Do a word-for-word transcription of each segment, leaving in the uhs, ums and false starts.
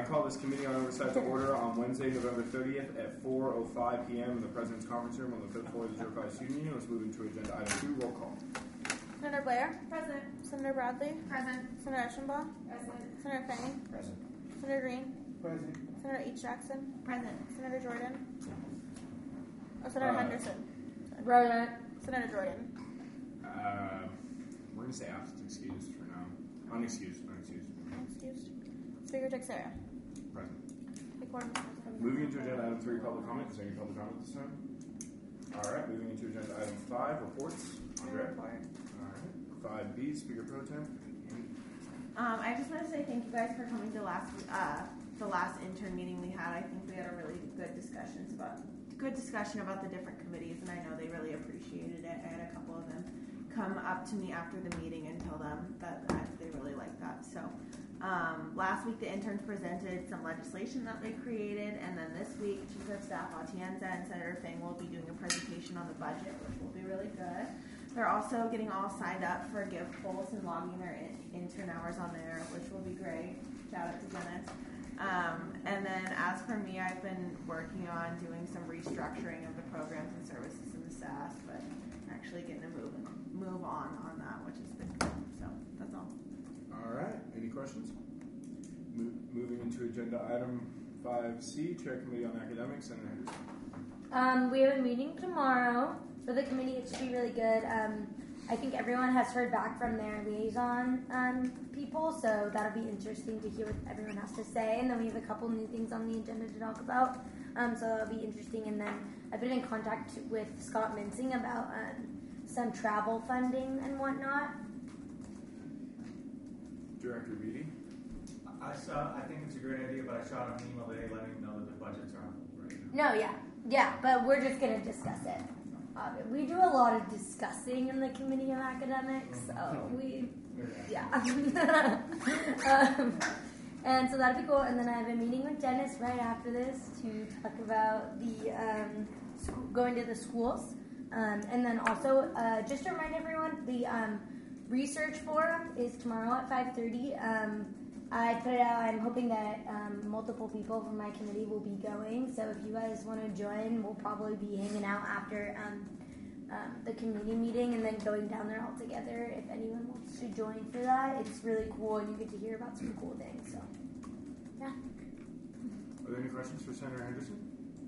call this Committee on Oversight to order on Wednesday, November thirtieth at four oh five p.m. in the President's Conference Room on the fifth floor of the Jerkai Student Union. Let's move into Agenda Item two, roll call. Senator Blair? Present. Senator Bradley? Present. Senator Eschenbaugh? Present. Senator Fang? Present. Senator Green? Present. Senator H. Jackson? Present. Senator Jordan? Oh, Senator Uh, Henderson? Present. Senator Jordan? Uh, we're going to say absent excused for now. Unexcused. Unexcused. Excused. Speaker Texera? Present. The quorum is present. Moving into Agenda Item three, public comment. Is there any public comment this time? All right. Moving into Agenda Item five, reports. Andre. Report. All right. five B, Speaker Pro Tem. Um, I just want to say thank you guys for coming to last uh, the last intern meeting we had. I think we had a really good discussions about good discussion about the different committees, and I know they really appreciated it. I had a couple of them come up to me after the meeting and tell them that, that they really liked that. So um, last week the interns presented some legislation that they created, and then this week Chief of Staff Atienza and Senator Fang will be doing a presentation on the budget, which will be really good. They're also getting all signed up for Give Pulse and logging their in- intern hours on there, which will be great. Shout out to Dennis. Um, and then as for me, I've been working on doing some restructuring of the programs and services in the S A S, but actually getting to move move on on that, which has been good. So that's all. All right. Any questions? Mo- moving into Agenda Item five C, Chair Committee on Academics, Senator Henderson. Um, we have a meeting tomorrow for the committee. It should be really good. Um, I think everyone has heard back from their liaison um, people, so that'll be interesting to hear what everyone has to say. And then we have a couple new things on the agenda to talk about, um, so that'll be interesting. And then I've been in contact with Scott Mincing about um, some travel funding and whatnot. Director Beatty. I saw. I think it's a great idea, but I shot an email today letting them know that the budgets are on hold right now. No, yeah, yeah, but we're just gonna discuss it. Uh, we do a lot of discussing in the Committee of Academics, so we, yeah. um, and so that'd be cool. And then I have a meeting with Dennis right after this to talk about the um, sc- going to the schools. Um, and then also, uh, just to remind everyone, the um, research forum is tomorrow at five thirty. Um, I put it out. I'm hoping that um, multiple people from my committee will be going. So if you guys want to join, we'll probably be hanging out after um, um, the committee meeting and then going down there all together. If anyone wants to join for that, it's really cool and you get to hear about some cool things. So, yeah. Are there any questions for Senator Henderson?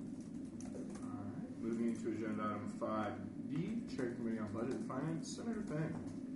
All right. Moving into Agenda Item five D, Chair Committee on Budget and Finance, Senator Fang.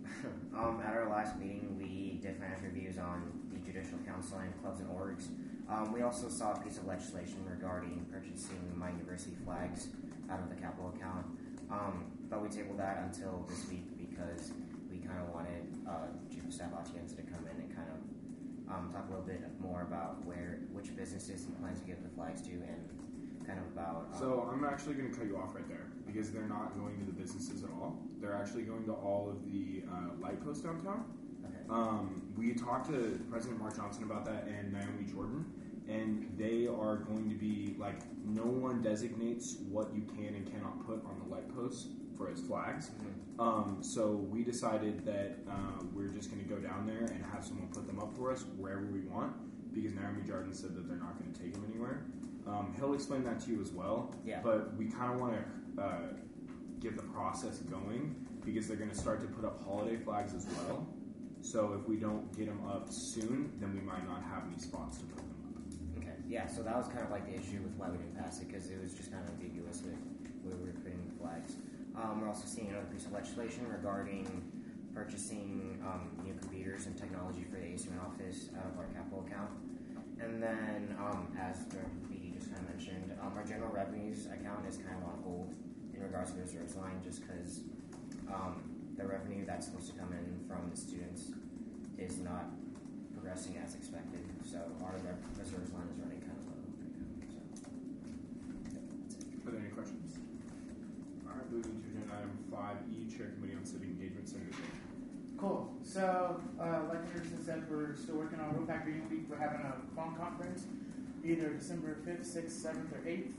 um, at our last meeting, we did financial reviews on the Judicial Council and clubs and orgs. Um, we also saw a piece of legislation regarding purchasing my university flags out of the capital account. Um, but we tabled that until this week because we kind of wanted uh, Chief of Staff Atienza to come in and kind of um, talk a little bit more about where which businesses he plans to give the flags to and kind of about... Um, so I'm actually going to cut you off right there because they're not going to the businesses at all. They're actually going to all of the uh, light posts downtown. okay. Um, we talked to President Mark Johnson about that and Naomi Jordan, and they are going to be like, no one designates what you can and cannot put on the light posts for as flags. Mm-hmm. Um, so we decided that uh, we're just going to go down there and have someone put them up for us wherever we want because Naomi Jordan said that they're not going to take them anywhere. Um, he'll explain that to you as well. Yeah. But we kind of want to uh, get the process going because they're going to start to put up holiday flags as well. So if we don't get them up soon, then we might not have any spots to put them up. Okay. Yeah, so that was kind of like the issue with why we didn't pass it because it was just kind of ambiguous with where we were putting the flags. Um, we're also seeing another piece of legislation regarding purchasing um, new computers and technology for the A C M office out of our capital account. And then, um, as B D just kind of mentioned, um, our general revenues account is kind of on hold in regards to the reserves line just because um, the revenue that's supposed to come in from the students is not progressing as expected. So our reserves line is running kind of low right now. So, yeah, that's it. Are there any questions? All right, moving to agenda item five E, Chair Committee on Civic Engagement, Senator Green. Cool. So, uh, like Anderson said, we're still working on Road Pack Reading Week. We're having a phone conference either December fifth, sixth, seventh, or eighth.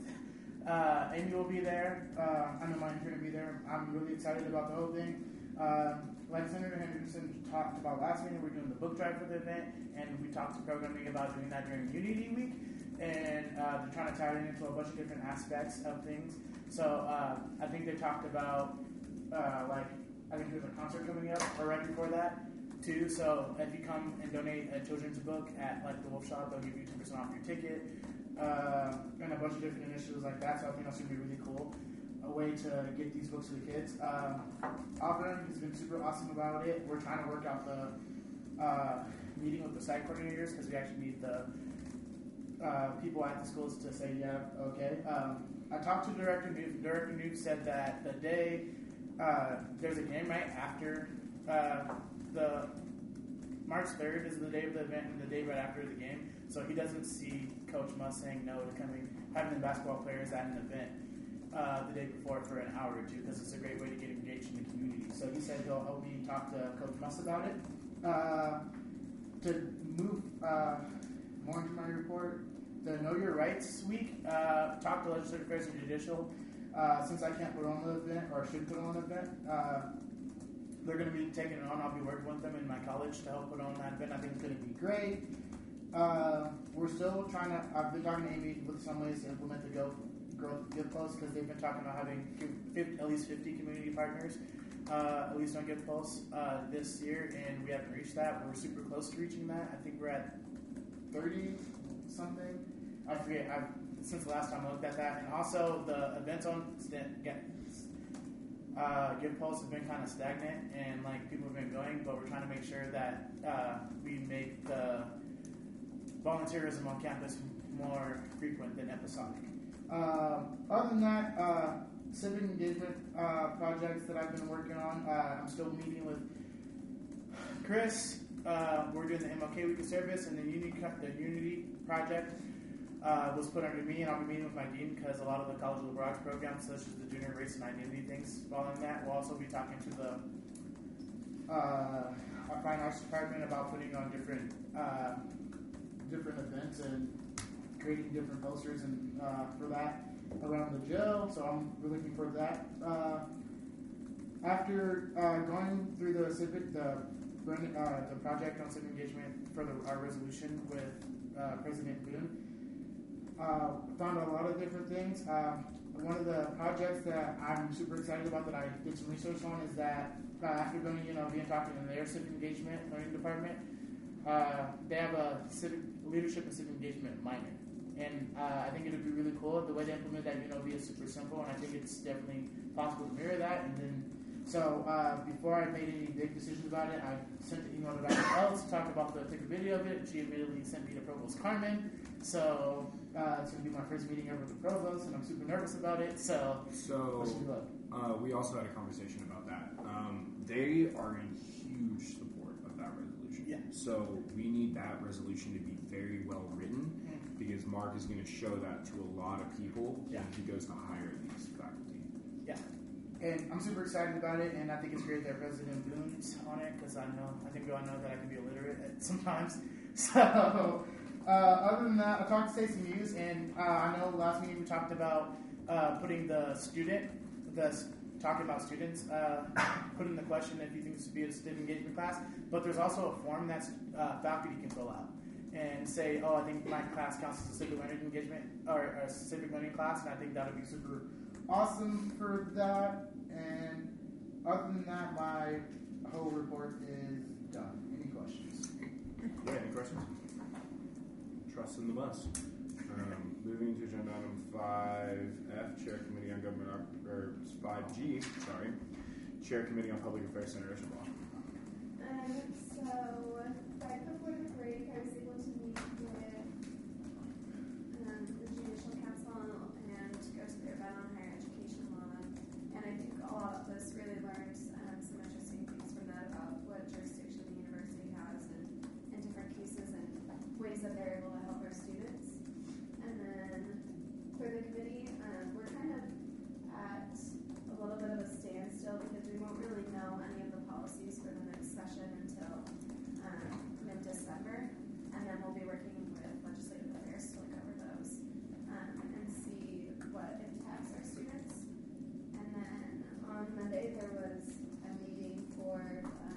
Uh, Amy will be there. Uh, I know my intern will be there. I'm really excited about the whole thing. Uh, like Senator Henderson talked about last meeting, we're doing the book drive for the event, and we talked to programming about doing that during Unity Week, and uh, they're trying to tie it into a bunch of different aspects of things. So uh, I think they talked about uh, like I think there's a concert coming up or right before that too. So if you come and donate a children's book at like the Wolf Shop, they'll give you ten percent off your ticket, uh, and a bunch of different initiatives like that. So I think that's gonna be really cool. A way to get these books to the kids. Um, Auburn has been super awesome about it. We're trying to work out the uh, meeting with the site coordinators because we actually need the uh, people at the schools to say, yeah, okay. Um, I talked to Director Newt. Director Newt said that the day uh, there's a game right after uh, the March third is the day of the event and the day right after the game. So he doesn't see Coach Musk saying no to coming, having the basketball players at an event Uh, the day before for an hour or two because it's a great way to get engaged in the community. So he said he'll help me talk to Coach Musk about it. Uh, to move uh, more into my report, the Know Your Rights Week, uh, talk to Legislative Affairs and Judicial. Uh, since I can't put on the event, or should put on an event, uh, they're going to be taking it on. I'll be working with them in my college to help put on that event. I think it's going to be great. Uh, we're still trying to, I've been talking to Amy with some ways to implement the Go Growth Gift Pulse because they've been talking about having fifty, at least fifty community partners, uh, at least on Gift Pulse uh, this year, and we haven't reached that. We're super close to reaching that. I think we're at thirty something. I forget. I've, since the last time I looked at that, and also the events on uh, Gift Pulse have been kind of stagnant, and like people have been going, but we're trying to make sure that uh, we make the volunteerism on campus more frequent than episodic. Uh, other than that, uh, civic engagement uh, projects that I've been working on, uh, I'm still meeting with Chris. Uh, we're doing the M L K Week of Service, and the Unity, the Unity project uh, was put under me, and I'll be meeting with my dean because a lot of the College of Liberal Arts programs, such as the junior race and identity things, following that. We'll also be talking to the uh, our fine arts department about putting on different uh, different events and creating different posters and uh, for that around the jail. So I'm really looking forward to that. Uh, after uh, going through the civic, the uh, the project on civic engagement for the, our resolution with uh, President Boone, uh, found a lot of different things. Uh, one of the projects that I'm super excited about that I did some research on is that uh, after going, you know, being talking to their civic engagement learning department, uh, they have a civic leadership and civic engagement minor. And uh, I think it would be really cool. The way they implement that, you know, be super simple, and I think it's definitely possible to mirror that. And then, so uh, before I made any big decisions about it, I sent an email to Doctor Ellis to talk about the took a video of it, and she immediately sent me to Provost Carmen. So uh, it's going to be my first meeting ever with the Provost, and I'm super nervous about it. So, so uh, we also had a conversation about that. Um, they are in huge support of that resolution. Yeah. So we need that resolution to be very well written. Because Mark is going to show that to a lot of people yeah. when he goes to hire these faculty. Yeah, and I'm super excited about it, and I think it's great that President Boone's on it because I know, I think we all know that I can be illiterate at sometimes. So, uh, other than that, I talked to Stacey Muse, and uh, I know last meeting we talked about uh, putting the student, the talking about students, uh, putting the question if you think this would be a student engagement class, but there's also a form that uh, faculty can fill out. And say, oh, I think my class counts as a civic learning engagement or a civic learning class, and I think that would be super awesome for that. And other than that, my whole report is done. Any questions? Yeah, any questions? Trust in the bus. Um, moving to agenda item five F, Chair Committee on Government, Op- or five G, sorry, Chair Committee on Public Affairs, Senator Ishabaugh. Um, so, right before the break, I was able to meet with um, the Judicial Council and go to their event on higher education law. And I think a lot of us really learned um, some interesting things from that about what jurisdiction the university has and, and different cases and ways that they're able to help our students. And then for the committee, um, we're kind of at a little bit of a standstill because we won't really know any of the policies for the next session until um, mid-December, and then we'll be working with legislative affairs to look over those um, and see what impacts our students. And then on Monday there was a meeting for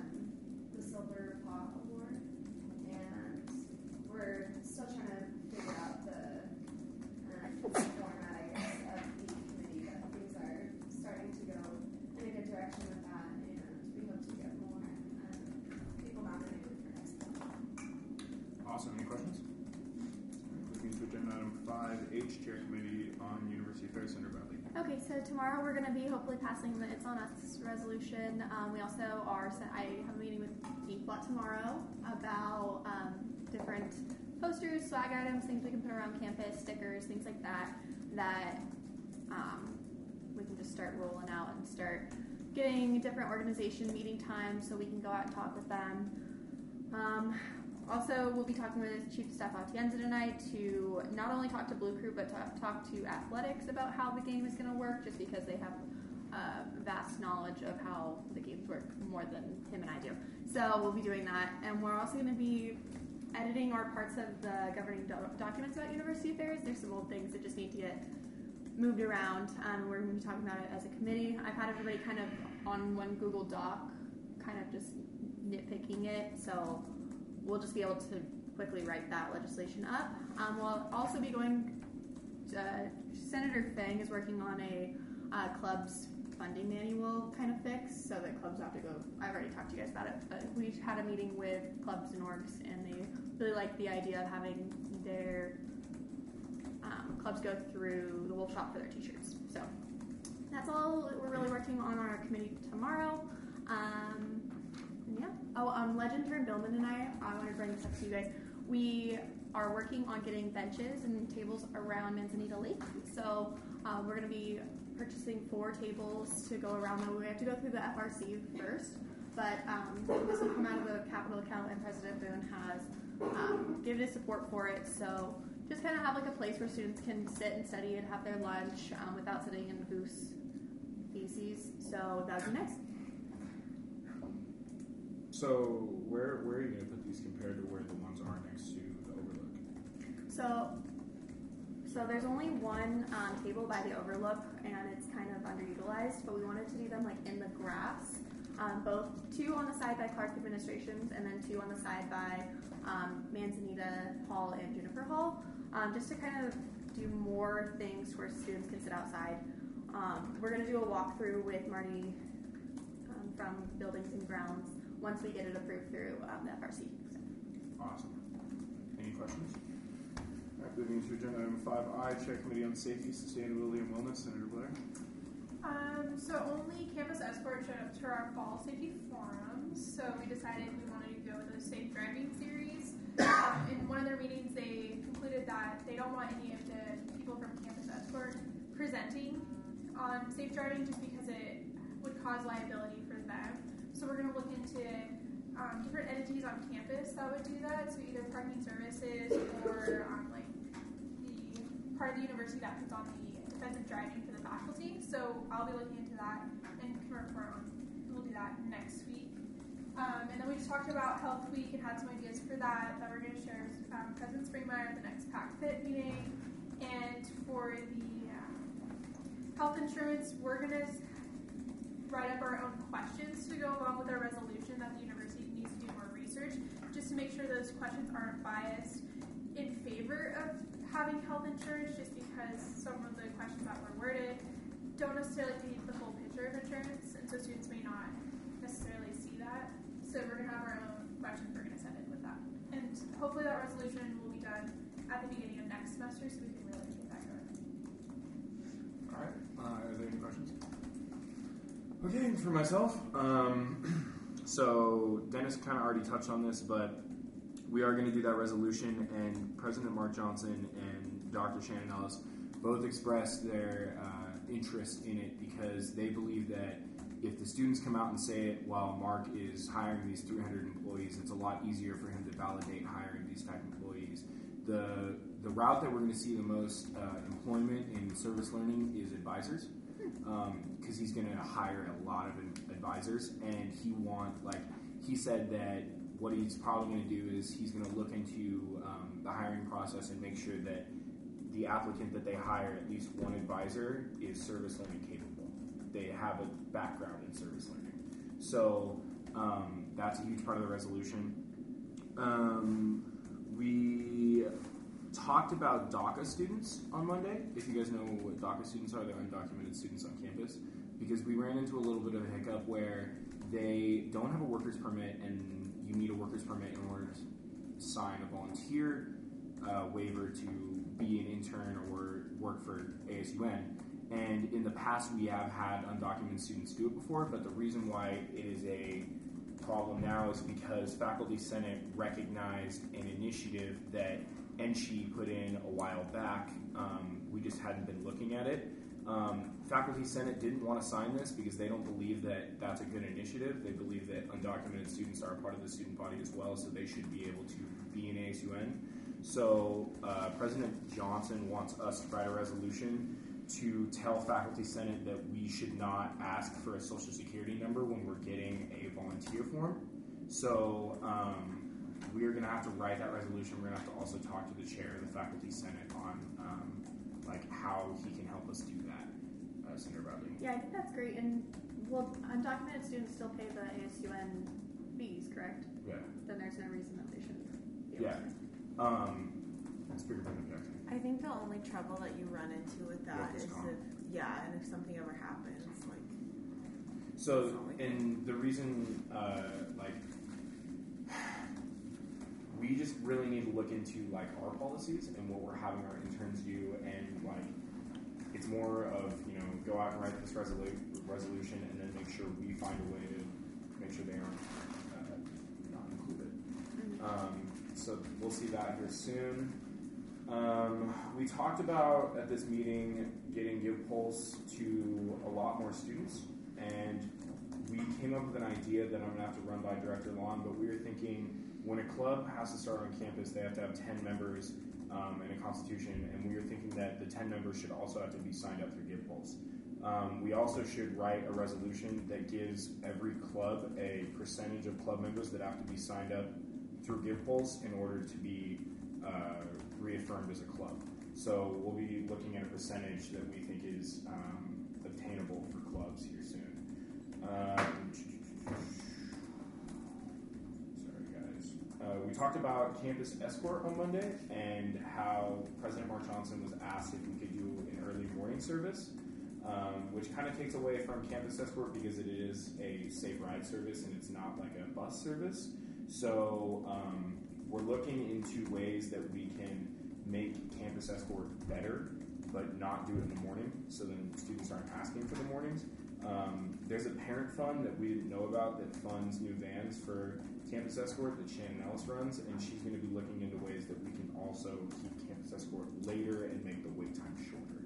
five H Chair Committee on University Affairs Center Valley. Okay, so tomorrow we're going to be hopefully passing the It's On Us resolution. Um, we also are, I have a meeting with Inkblot tomorrow about um, different posters, swag items, things we can put around campus, stickers, things like that, that um, we can just start rolling out and start getting different organization meeting times so we can go out and talk with them. Um, also, we'll be talking with Chief of Staff Atienza tonight to not only talk to Blue Crew, but to talk to athletics about how the game is going to work, just because they have uh, vast knowledge of how the games work more than him and I do. So we'll be doing that. And we're also going to be editing our parts of the governing do- documents about university affairs. There's some old things that just need to get moved around. Um, we're going to be talking about it as a committee. I've had everybody kind of on one Google Doc, kind of just nitpicking it. So we'll just be able to quickly write that legislation up. Um, we'll also be going, uh, Senator Fang is working on a uh, club's funding manual kind of fix, so that clubs have to go, I've already talked to you guys about it, but we had a meeting with clubs and orgs, and they really like the idea of having their um, clubs go through the Wolf Shop for their t-shirts. So that's all we're really working on our committee tomorrow. Um, Yeah. Oh, um, Legend turned Billman and I, I want to bring this up to you guys. We are working on getting benches and tables around Manzanita Lake. So uh, we're going to be purchasing four tables to go around. Them. We have to go through the F R C first, but um, this will come out of the capital account, and President Boone has um, given his support for it. So just kind of have like a place where students can sit and study and have their lunch um, without sitting in goose feces. So that would be nice. So where where are you going to put these compared to where the ones are next to the Overlook? So, so there's only one um, table by the Overlook, and it's kind of underutilized. But we wanted to do them like in the grass, um, both two on the side by Clark Administrations, and then two on the side by um, Manzanita Hall and Juniper Hall, um, just to kind of do more things where students can sit outside. Um, we're going to do a walkthrough with Marty um, from Buildings and Grounds once we get it approved through um, the F R C. So. Awesome. Any questions? All right, moving to agenda item five I, Chair Committee on Safety, Sustainability, and Wellness, Senator Blair. Um, so only Campus Escort showed up to our fall safety forums, so we decided we wanted to go with a safe driving series. Um, in one of their meetings, they concluded that they don't want any of the people from Campus Escort presenting on safe driving just because it would cause liability for them. So we're going to look into um, different entities on campus that would do that. So either parking services or um, like the part of the university that puts on the defensive driving for the faculty. So I'll be looking into that and can report on. We'll do that next week. Um, and then we just talked about Health Week and had some ideas for that that we're going to share with um, President Springmeyer at the next PAC Fit meeting. And for the um, health insurance, we're going to write up our own questions to go along with our resolution that the university needs to do more research, just to make sure those questions aren't biased in favor of having health insurance, just because some of the questions that were worded don't necessarily paint the full picture of insurance, and so students may not necessarily see that. So we're going to have our own questions we're going to send in with that. And hopefully that resolution will be done at the beginning of next semester so we can really get that going. All right. Uh, are there any questions? Okay, for myself, um, so Dennis kind of already touched on this, but we are going to do that resolution, and President Mark Johnson and Doctor Shannon Ellis both expressed their uh, interest in it because they believe that if the students come out and say it while Mark is hiring these three hundred employees, it's a lot easier for him to validate hiring these type of employees. The, the route that we're going to see the most uh, employment in service learning is advisors. Because um, he's going to hire a lot of advisors, and he want like he said that what he's probably going to do is he's going to look into um, the hiring process and make sure that the applicant that they hire, at least one advisor, is service learning capable. They have a background in service learning, so um, that's a huge part of the resolution. Um, we talked about DACA students on Monday. If you guys know what DACA students are, they're undocumented students on campus. Because we ran into a little bit of a hiccup where they don't have a worker's permit, and you need a worker's permit in order to sign a volunteer uh, waiver to be an intern or work for A S U N. And in the past, we have had undocumented students do it before, but the reason why it is a problem now is because Faculty Senate recognized an initiative that N S H E put in a while back. Um, we just hadn't been looking at it. Um, Faculty Senate didn't want to sign this because they don't believe that that's a good initiative. They believe that undocumented students are a part of the student body as well, so they should be able to be in A S U N. So uh, President Johnson wants us to write a resolution to tell Faculty Senate that we should not ask for a social security number when we're getting a volunteer form. So um, we're going to have to write that resolution. We're going to have to also talk to the chair of the Faculty Senate on um, like how he can help us do that, uh, Senator Bradley. Yeah, I think that's great. And well, undocumented students still pay the A S U N fees, correct? Yeah. Then there's no reason that they shouldn't be able Yeah. to. Um, Speaker Brenda Jackson. I think the only trouble that you run into with that Workers' is comp. if, yeah, and if something ever happens, like. So, and the reason, uh, like, we just really need to look into, like, our policies and what we're having our interns do, and, like, it's more of, you know, go out and write this resolu- resolution and then make sure we find a way to make sure they aren't uh, not included. Mm-hmm. Um, so we'll see that here soon. Um, we talked about at this meeting getting Give Pulse to a lot more students, and we came up with an idea that I'm going to have to run by Director Long, but we were thinking when a club has to start on campus, they have to have ten members um, and a constitution, and we were thinking that the ten members should also have to be signed up through Give Pulse. Um, we also should write a resolution that gives every club a percentage of club members that have to be signed up through Give Pulse in order to be uh, reaffirmed as a club. So we'll be looking at a percentage that we think is um, obtainable for clubs here soon. Um, sorry, guys. Uh, we talked about campus escort on Monday and how President Mark Johnson was asked if we could do an early morning service, um, which kind of takes away from campus escort because it is a safe ride service and it's not like a bus service. So um, we're looking into ways that we can make campus escort better, but not do it in the morning, so then students aren't asking for the mornings. Um, there's a parent fund that we didn't know about that funds new vans for campus escort that Shannon Ellis runs, and she's going to be looking into ways that we can also keep campus escort later and make the wait time shorter.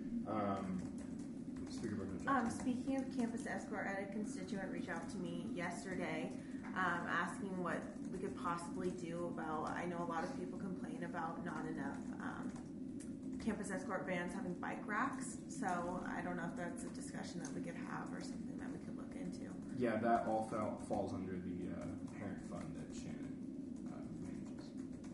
Um, Speaker Brenda Um, Jackson. speaking of campus escort, I had a constituent reach out to me yesterday um, asking what we could possibly do about, I know a lot of people complain about not enough um, campus escort vans having bike racks, so I don't know if that's a discussion that we could have or something that we could look into. Yeah, that all fell, falls under the uh, parent fund that Shannon uh, manages.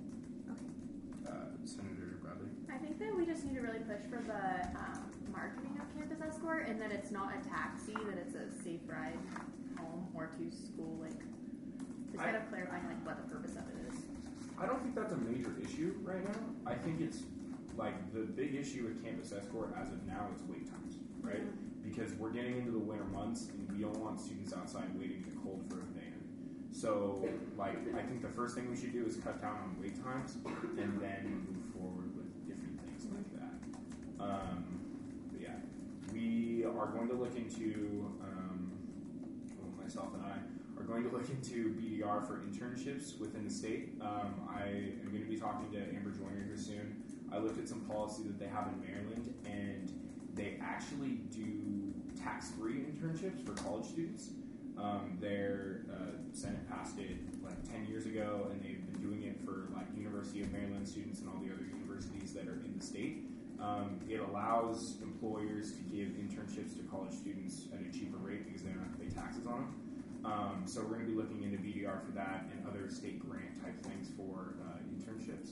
Okay. Uh, Senator Bradley? I think that we just need to really push for the um, marketing of campus escort, and that it's not a taxi, that it's a safe ride home or to school. Like, just kind of clarifying like what the purpose of it is. I don't think that's a major issue right now. I think it's like the big issue with campus escort as of now is wait times, right? Mm-hmm. Because we're getting into the winter months and we don't want students outside waiting in the cold for a van. So, like, I think the first thing we should do is cut down on wait times and then move forward with different things like that. Um, but yeah, we are going to look into, um, well, myself and I, are going to look into B D R for internships within the state. Um, I am going to be talking to Amber Joyner here soon. I looked at some policy that they have in Maryland, and they actually do tax-free internships for college students. Um, their uh, Senate passed it like ten years ago, and they've been doing it for like University of Maryland students and all the other universities that are in the state. Um, it allows employers to give internships to college students at a cheaper rate because they don't have to pay taxes on them. Um, so we're going to be looking into B D R for that and other state grant type things for uh, internships.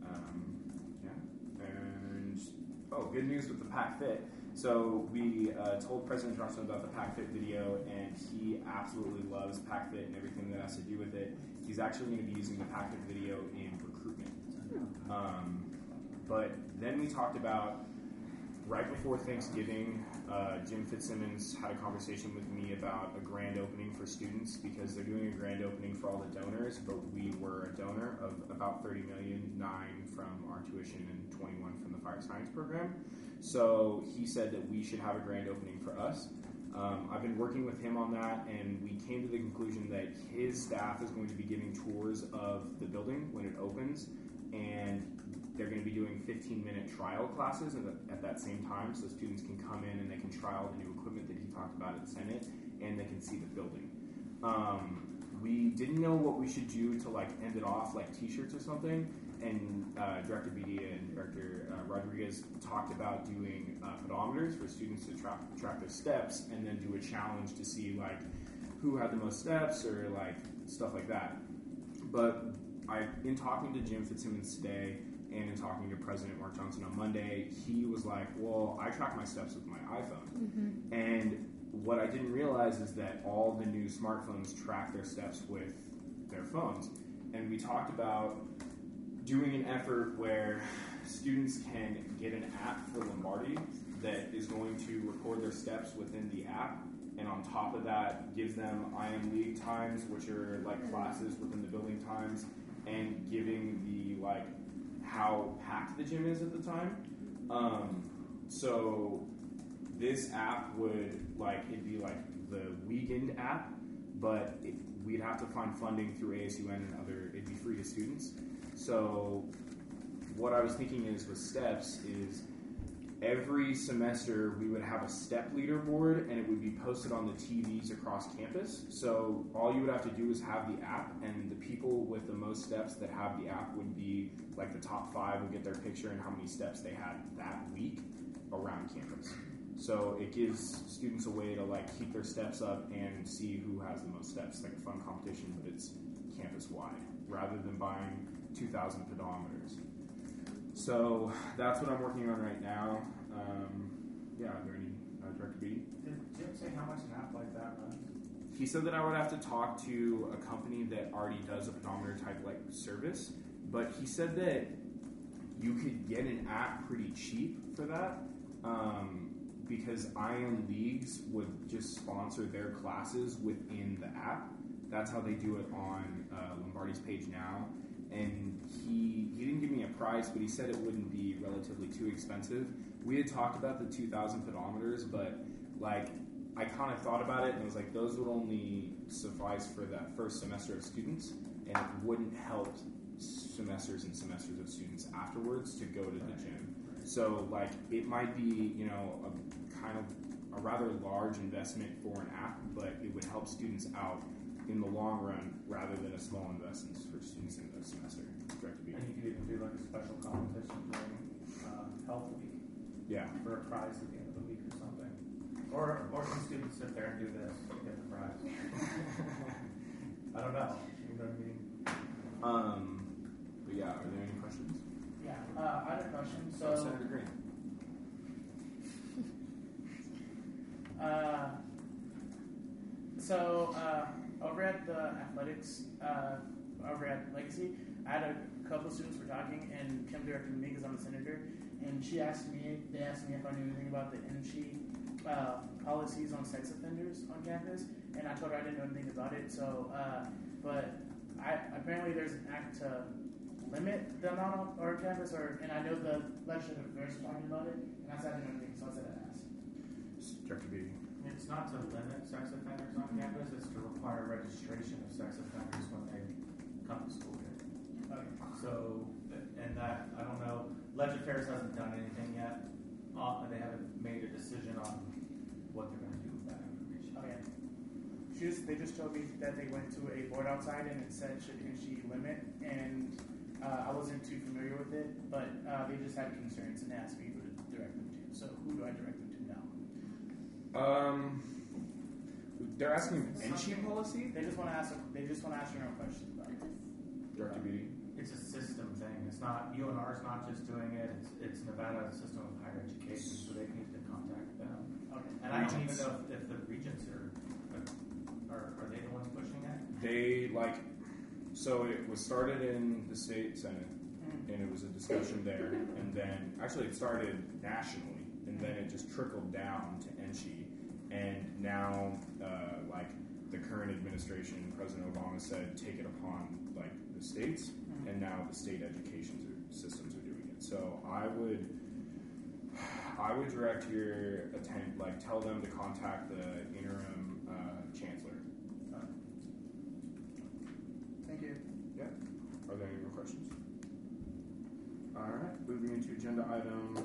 Um, yeah, and oh, good news with the Pack Fit. So we uh, told President Johnson about the Pack Fit video, and he absolutely loves Pack Fit and everything that has to do with it. He's actually going to be using the Pack Fit video in recruitment. Um, but then we talked about right before Thanksgiving, uh, Jim Fitzsimmons had a conversation with me about a grand opening for students because they're doing a grand opening for all the donors, but we were a donor of about thirty million, nine from our tuition and twenty-one from the fire science program. So he said that we should have a grand opening for us. Um, I've been working with him on that, and we came to the conclusion that his staff is going to be giving tours of the building when it opens, and they're going to be doing fifteen minute trial classes at, the, at that same time, so students can come in and they can trial the new equipment that he talked about at Senate, and they can see the building. Um, we didn't know what we should do to like end it off, like t-shirts or something, and uh, Director Bedia and Director uh, Rodriguez talked about doing uh, pedometers for students to track, track their steps, and then do a challenge to see like who had the most steps or like stuff like that. But I, in talking to Jim Fitzsimmons today, and in talking to President Mark Johnson on Monday, he was like, well, I track my steps with my iPhone. Mm-hmm. And what I didn't realize is that all the new smartphones track their steps with their phones. And we talked about doing an effort where students can get an app for Lombardi that is going to record their steps within the app. And on top of that, gives them I M League times, which are like classes within the building times, and giving the like how packed the gym is at the time. Um, so this app would like it'd be like the weekend app, but it, we'd have to find funding through A S U N and other. It'd be free to students. So what I was thinking is with steps is every semester we would have a step leaderboard, and it would be posted on the T Vs across campus. So all you would have to do is have the app, and the people with the most steps that have the app would be like the top five would get their picture and how many steps they had that week around campus. So it gives students a way to like keep their steps up and see who has the most steps, like a fun competition, but it's campus wide rather than buying two thousand pedometers. So that's what I'm working on right now. Um, yeah, are there any uh, Director B? Did Jim say how much an app like that runs? He said that I would have to talk to a company that already does a pedometer type like service, but he said that you could get an app pretty cheap for that um, because I M Leagues would just sponsor their classes within the app. That's how they do it on uh, Lombardi's page now. And he he didn't give me a price, but he said it wouldn't be relatively too expensive. We had talked about the two thousand pedometers, but like I kind of thought about it and it was like those would only suffice for that first semester of students, and it wouldn't help semesters and semesters of students afterwards to go to the gym. So like it might be, you know, a kind of a rather large investment for an app, but it would help students out in the long run rather than a small investment for students in the semester. Director B. And you could even do like a special competition during uh, Health Week. Yeah. For a prize at the end of the week or something. Or or some students sit there and do this and get the prize. I don't know. You know what I mean? Um, but yeah, are there any questions? Yeah, uh, I had a question. So, oh, Senator Green. uh, so uh, over at the athletics, uh, over at Legacy, I had a couple students were talking, and Kim directed me because I'm a senator, and she asked me, they asked me if I knew anything about the N S H E uh, policies on sex offenders on campus, and I told her I didn't know anything about it. So, uh, but I, apparently there's an act to limit the amount on our campus, or and I know the legislative affairs was talking about it, and I said I didn't know anything, so I said I'd ask. Director B. It's not to limit sex offenders on campus, it's to require registration of sex offenders when they come to school here. Okay. So, and that, I don't know, Ledge Affairs hasn't done anything yet. Uh, they haven't made a decision on what they're going to do with that information. Okay. She just, they just told me that they went to a board outside and it said should N S H E limit, and uh, I wasn't too familiar with it, but uh, they just had concerns and asked me who to direct them to. So who do I direct them to now? Um, they're asking N S H E policy? They just want to ask. They just want to ask general questions about it. Director B. It's a system thing. It's not, U N R is not just doing it, it's, it's Nevada System of Higher Education, so they need to contact them. Okay. And I don't even know if, if the regents are, are, are they the ones pushing it? They, like, so it was started in the state senate, Mm-hmm. and it was a discussion there, and then, actually it started nationally, and and then it just trickled down to N S H E, and now uh, like the current administration, President Obama said, take it upon like the states, Mhm. and now the state education systems are doing it. So I would, I would direct your attempt, like tell them to contact the interim uh, chancellor. Thank you. Are there any more questions? All right, moving into agenda item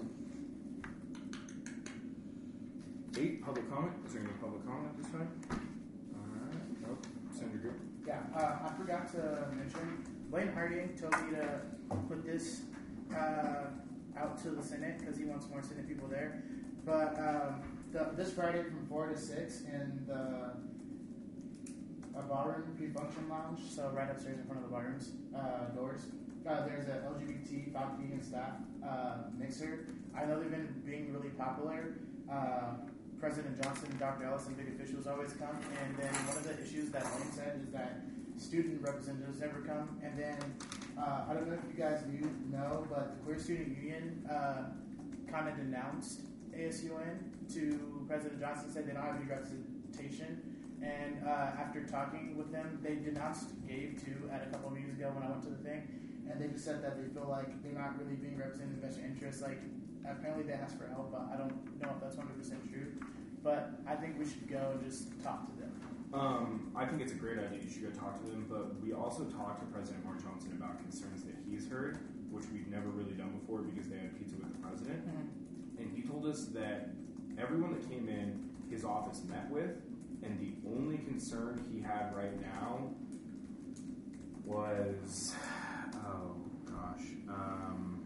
eight, public comment. Is there any public comment this time? All right, nope. Senator Greer. Yeah, uh, I forgot to mention, Blaine Harding told me to put this uh, out to the Senate because he wants more Senate people there. But um, the, this Friday from four to six in the a ballroom pre-function lounge, so right upstairs in front of the barrooms uh, doors, uh, there's a L G B T faculty and staff uh, mixer. I know they've been being really popular. Uh, President Johnson and Doctor Ellis and big officials always come, and then one of the issues that Lane said is that student representatives never come. And then uh, I don't know if you guys knew, know, but the Queer Student Union uh, kind of denounced A S U N to President Johnson, said they don't have any representation. And uh, after talking with them, they denounced Gabe too at a couple of meetings ago when I went to the thing, and they just said that they feel like they're not really being represented in the best interest. Like apparently they asked for help, but I don't know if that's one hundred percent true. But I think we should go and just talk to them. Um, I think it's a great idea. You should go talk to them. But we also talked to President Mark Johnson about concerns that he's heard, which we've never really done before because they had pizza with the president. Mm-hmm. And he told us that everyone that came in, his office met with, and the only concern he had right now was, oh gosh, um,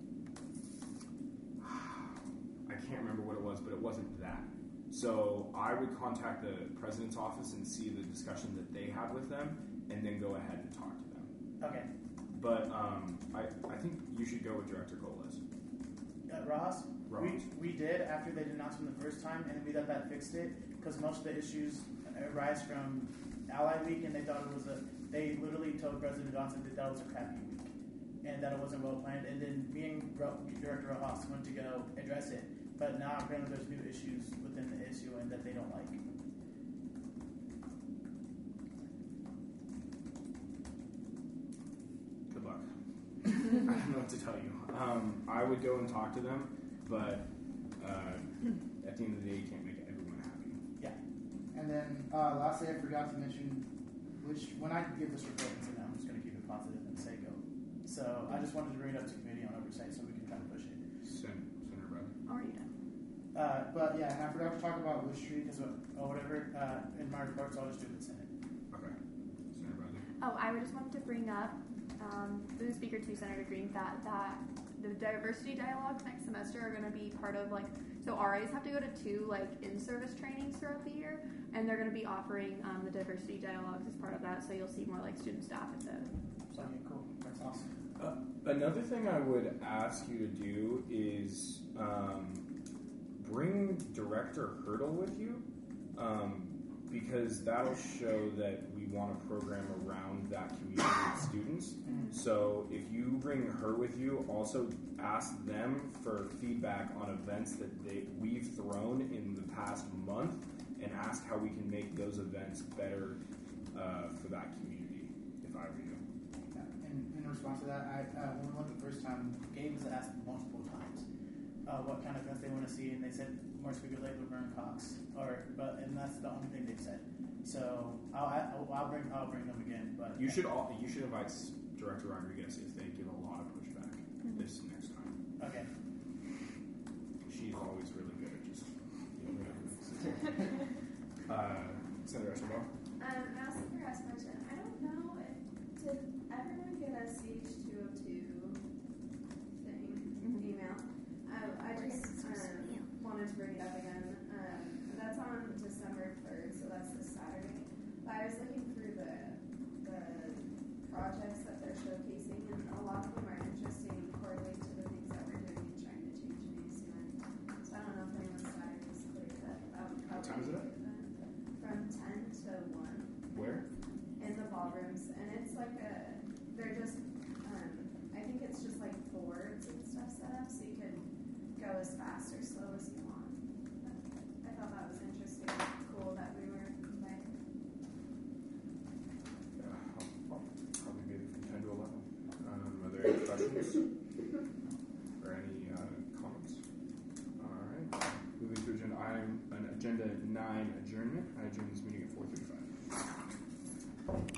I can't remember what it was, but it wasn't that. So I would contact the president's office and see the discussion that they have with them, and then go ahead and talk to them. Okay. But um, I, I think you should go with Director Goles. Uh, Ross, Ross. we we did after they denounced him the first time, and we thought that fixed it because most of the issues arise from Ally Week, and they thought it was a. They literally told President Johnson that that was a crappy week, and that it wasn't well planned. And then me and Ro- Director Rojas went to go address it, but now apparently there's new issues within the A S U N that they don't like. Good luck. I don't know what to tell you. Um, I would go and talk to them, but uh, at the end of the day, you can't make everyone happy. Yeah. And then uh, lastly, I forgot to mention, which when I give this report, and say, no, I'm just going to keep it positive and say go. So I just wanted to bring it up to committee on oversight so we can kind of push it. Sen- Senator Bradley. Are you done? Uh, but yeah, and I forgot to talk about Wish Street because or whatever uh, in my reports. I'll just do it in the Senate. Okay. Senator Bradley. Oh, I just wanted to bring up um, through the speaker to Senator Green that that the diversity dialogues next semester are going to be part of like so R As have to go to two like in-service trainings throughout the year, and they're going to be offering um, the diversity dialogues as part of that. So you'll see more like student staff at the. So okay, cool. That's awesome. Uh, another thing I would ask you to do is um, bring Director Hurdle with you, um, because that'll show that we want a program around that community of students. Mm-hmm. So if you bring her with you, also ask them for feedback on events that they, we've thrown in the past month, and ask how we can make those events better uh, for that community, if I were you. Yeah. In, in response to that, I uh, when we went the first time, Gabe was asked multiple times uh, what kind of events they want to see, and they said more Speaker Lake, Laverne Cox, or but and that's the only thing they've said. So I'll, I'll, I'll bring I'll bring them again. But You should all you should invite Director Rodriguez if they give a lot of pushback Mm-hmm. this next time. okay. She's always really good at just you know, uh, Senator Eschenbaugh. Um, I also forgot to mention, I don't know if, did everyone get a C H two oh two thing, email? I, I just um, wanted to bring it up again. Um, that's on December third, so that's this Saturday. But I was looking through the, the projects that they're showcasing, and a lot of them are interesting and correlate to the things that we're doing and trying to change in A S U N. So I don't know if anyone's Saturday is clear, but I would What probably time is it at? do that. From ten to one. Where? In the ballrooms, and it's like a, they're just, um, I think it's just like boards and stuff set up, so you can go as fast or slow as you want. I thought that was interesting, cool that we were combined. Yeah, I'll, I'll probably be from ten to eleven. Um, are there any questions or any uh, comments? All right. Moving to agenda item, an agenda nine adjournment. I adjourn this meeting at four thirty-five.